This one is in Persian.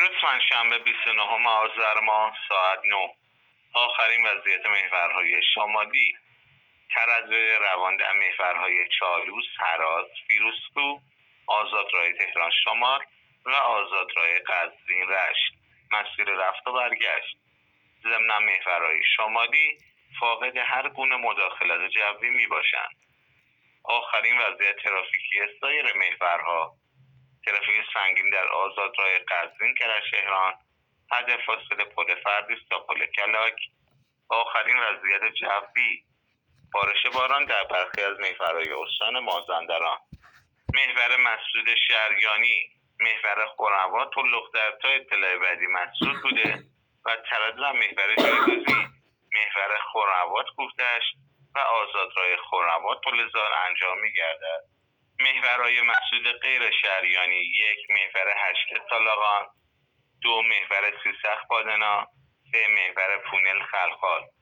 امروز پنجشنبه 29 آذر ماه ساعت 9 آخرین وضعیت محورهای شمالی ترازوی روان در محورهای چالوس، هرات، فیروزکوه، آزادراه تهران شمال و آزادراه قزوین رشت مسیر رفت و برگشت. ضمن محورهای شمالی فاقد هر گونه مداخلت جوی می باشند. آخرین وضعیت ترافیکی سایر محورها: ترافیک سنگین در آزادراه قزوین کرج-تهران حد فاصله پل فردیس تا پل کلاک. آخرین وضعیت جوی: بارش باران در برخی از محورهای استان مازندران. محور مسعود شریانی، محور خرم‌آباد تلق‌در تا اطلاع بعدی مسعود بوده و تردد محور جایگزین محور خرم‌آباد کوه‌دشت و آزادراه خرم‌آباد پلزار انجام می‌گردد. محورهای مسعود غیر شریانی: 1 محور هشت طالقان، 2 محور سیسخ بادنا، 3 محور پونل خلخال.